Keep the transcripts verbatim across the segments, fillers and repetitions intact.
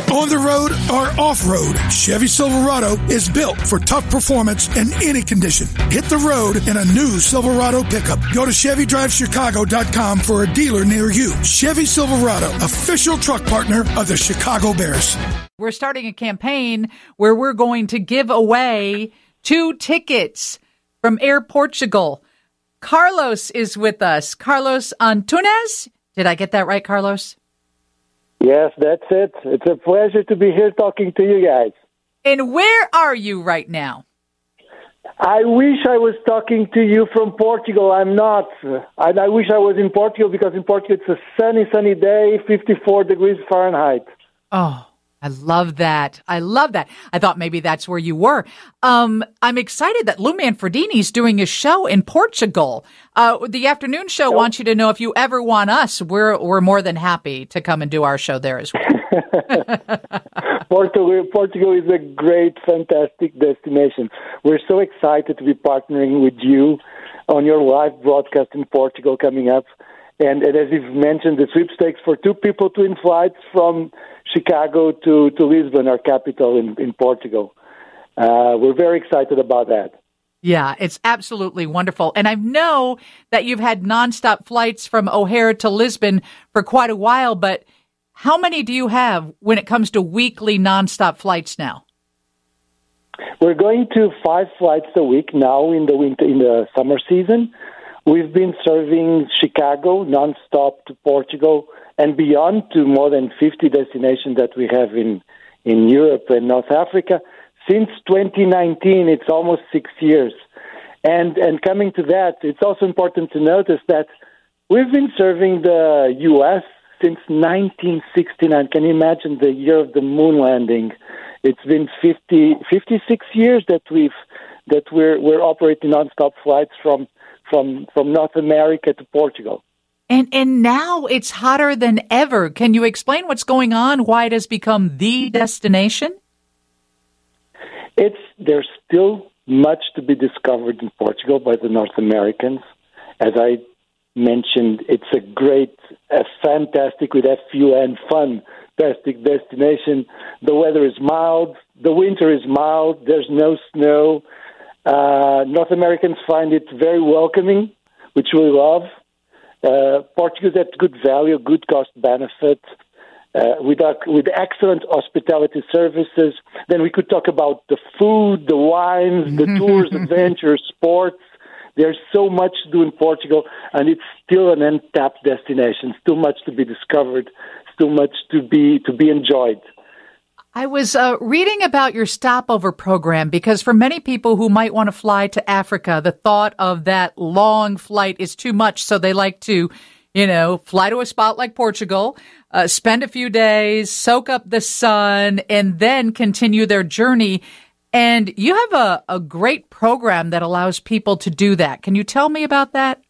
On the road or off-road, Chevy Silverado is built for tough performance in any condition. Hit the road in a new Silverado pickup. Go to Chevy Drive Chicago dot com for a dealer near you. Chevy Silverado, official truck partner of the Chicago Bears. We're starting a campaign where we're going to give away two tickets from Air Portugal. Carlos is with us. Carlos Antunes. Did I get that right, Carlos? Yes, that's it. It's a pleasure to be here talking to you guys. And where are you right now? I wish I was talking to you from Portugal. I'm not. And I wish I was in Portugal because in Portugal it's a sunny, sunny day, fifty-four degrees Fahrenheit. Oh, I love that. I love that. I thought maybe that's where you were. Um, I'm excited that Lou Manfredini's doing a show in Portugal. Uh, the afternoon show oh. wants you to know if you ever want us, we're we're more than happy to come and do our show there as well. Portugal, Portugal is a great, fantastic destination. We're so excited to be partnering with you on your live broadcast in Portugal coming up. And, and as you've mentioned, the sweepstakes for two people, twin flights from Chicago to, to Lisbon, our capital in, in Portugal. Uh, we're very excited about that. Yeah, it's absolutely wonderful. And I know that you've had nonstop flights from O'Hare to Lisbon for quite a while, but how many do you have when it comes to weekly nonstop flights now? We're going to five flights a week now in the winter, in the summer season. We've been serving Chicago nonstop to Portugal and beyond to more than fifty destinations that we have in, in Europe and North Africa. Since twenty nineteen, it's almost six years. And and coming to that, it's also important to notice that we've been serving the U S since nineteen sixty-nine. Can you imagine the year of the moon landing? It's been fifty, fifty-six years that we've that we're we're operating nonstop flights from from from North America to Portugal. And and now it's hotter than ever. Can you explain what's going on? Why it has become the destination? It's there's still much to be discovered in Portugal by the North Americans. As I mentioned, it's a great, a fantastic, with F U N, fun, fantastic destination. The weather is mild. The winter is mild. There's no snow. Uh, North Americans find it very welcoming, which we love. Uh, Portugal is at good value, good cost benefit, uh, with, our, with excellent hospitality services. Then we could talk about the food, the wines, the tours, adventures, sports. There's so much to do in Portugal, and it's still an untapped destination. Still much to be discovered. Still much to be to be enjoyed. I was uh, reading about your stopover program because for many people who might want to fly to Africa, the thought of that long flight is too much. So they like to, you know, fly to a spot like Portugal, uh, spend a few days, soak up the sun, and then continue their journey. And you have a, a great program that allows people to do that. Can you tell me about that?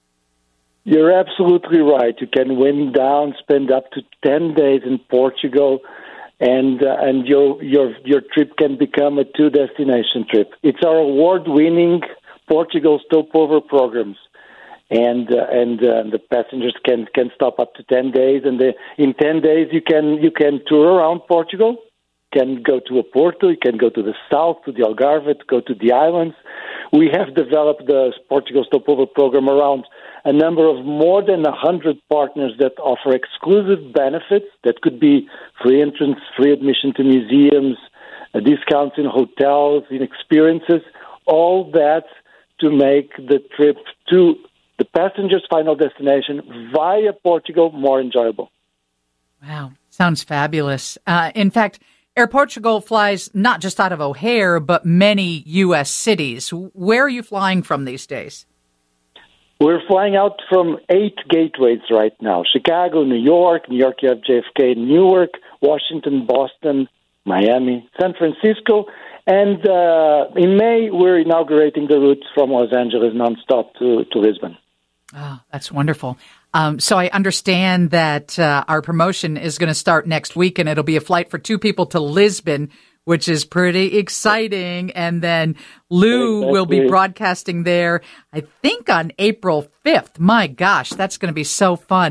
You're absolutely right. You can wind down, spend up to ten days in Portugal, and uh, and your your your trip can become a two-destination trip. It's our award-winning Portugal stopover programs, and uh, and uh, the passengers can, can stop up to ten days, and the, in ten days you can you can tour around Portugal. Can go to Oporto, you can go to the south, to the Algarve, to go to the islands. We have developed the Portugal Stopover program around a number of more than one hundred partners that offer exclusive benefits that could be free entrance, free admission to museums, uh, discounts in hotels, in experiences, all that to make the trip to the passenger's final destination via Portugal more enjoyable. Wow, sounds fabulous. Uh, in fact, Air Portugal flies not just out of O'Hare, but many U S cities. Where are you flying from these days? We're flying out from eight gateways right now. Chicago, New York, New York you have J F K, Newark, Washington, Boston, Miami, San Francisco. And uh, in May, we're inaugurating the routes from Los Angeles nonstop to, to Lisbon. Oh, that's wonderful. Um, so I understand that uh, our promotion is going to start next week, and it'll be a flight for two people to Lisbon, which is pretty exciting. And then Lou exactly. will be broadcasting there, I think, on April fifth. My gosh, that's going to be so fun.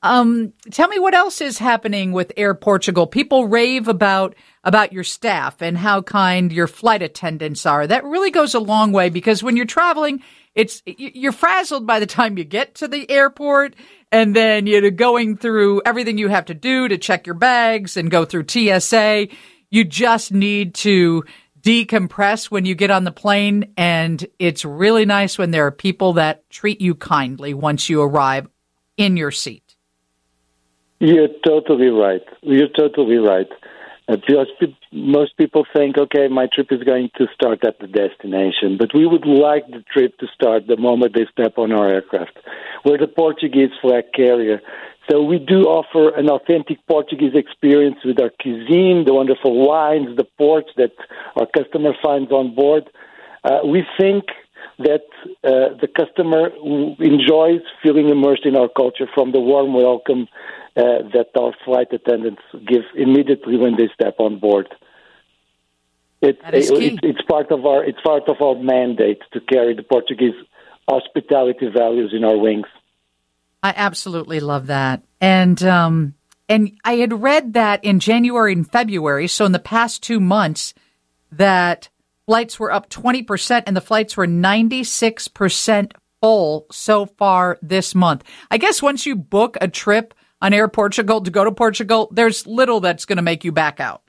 Um, tell me what else is happening with Air Portugal. People rave about about your staff and how kind your flight attendants are. That really goes a long way because when you're traveling, it's you're frazzled by the time you get to the airport, and then you're going through everything you have to do to check your bags and go through T S A. You just need to decompress when you get on the plane, and it's really nice when there are people that treat you kindly once you arrive in your seat. You're totally right. You're totally right. Uh, just pe- most people think, okay, my trip is going to start at the destination, but we would like the trip to start the moment they step on our aircraft. We're the Portuguese flag carrier, so we do offer an authentic Portuguese experience with our cuisine, the wonderful wines, the ports that our customer finds on board. Uh, we think that uh, the customer enjoys feeling immersed in our culture from the warm welcome uh, that our flight attendants give immediately when they step on board. It, it, it's part of our it's part of our mandate to carry the Portuguese hospitality values in our wings. I absolutely love that, and um, and I had read that in January and February, so in the past two months, that flights were up twenty percent and the flights were ninety-six percent full so far this month. I guess once you book a trip on Air Portugal to go to Portugal, there's little that's going to make you back out.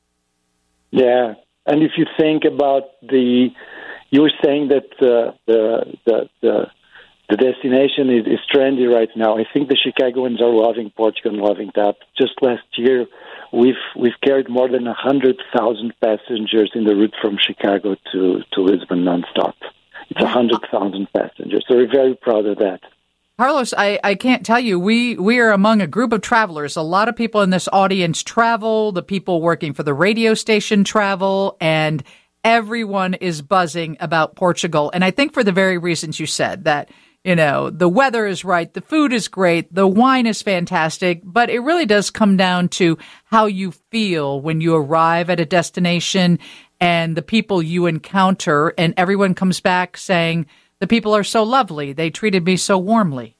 Yeah, and if you think about the, you were saying that uh, the, the the the destination is, is trendy right now. I think the Chicagoans are loving Portugal and loving that. Just last year, we've we've carried more than one hundred thousand passengers in the route from Chicago to, to Lisbon nonstop. It's one hundred thousand passengers. So we're very proud of that. Carlos, I, I can't tell you, we, we are among a group of travelers. A lot of people in this audience travel, the people working for the radio station travel, and everyone is buzzing about Portugal. And I think for the very reasons you said, that, you know, the weather is right, the food is great, the wine is fantastic, but it really does come down to how you feel when you arrive at a destination and the people you encounter, and everyone comes back saying, the people are so lovely, they treated me so warmly.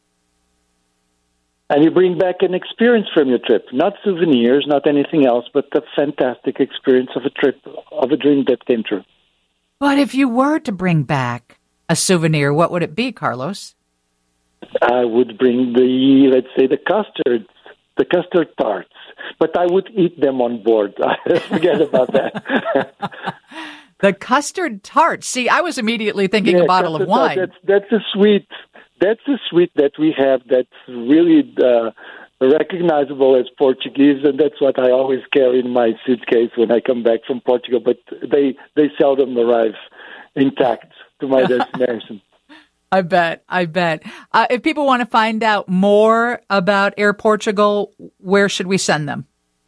And you bring back an experience from your trip, not souvenirs, not anything else, but a fantastic experience of a trip, of a dream that came true. But if you were to bring back a souvenir, what would it be, Carlos? I would bring the, let's say, the custard, the custard tarts, but I would eat them on board. Forget about that. The custard tarts. See, I was immediately thinking yeah, a bottle of wine. That's, that's a sweet. That's a sweet that we have that's really uh, recognizable as Portuguese, and that's what I always carry in my suitcase when I come back from Portugal. But they they seldom arrive intact to my destination. I bet. I bet. Uh, if people want to find out more about Air Portugal, where should we send them?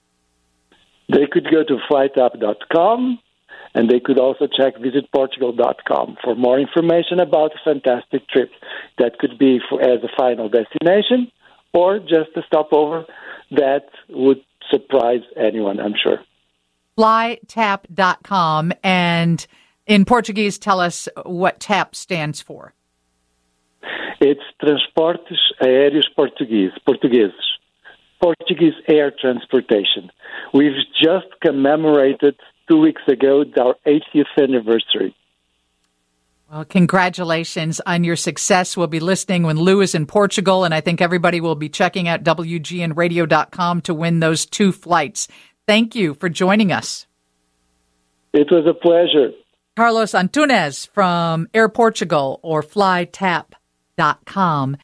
They could go to flight app dot com. And they could also check visit portugal dot com for more information about a fantastic trip that could be for, as a final destination or just a stopover that would surprise anyone, I'm sure. fly tap dot com. And in Portuguese, tell us what TAP stands for. It's Transportes Aéreos Português, Portugueses, Portuguese Air Transportation. We've just commemorated two weeks ago, our eightieth anniversary. Well, congratulations on your success. We'll be listening when Lou is in Portugal, and I think everybody will be checking out W G N radio dot com to win those two flights. Thank you for joining us. It was a pleasure. Carlos Antunes from Air Portugal or fly tap dot com.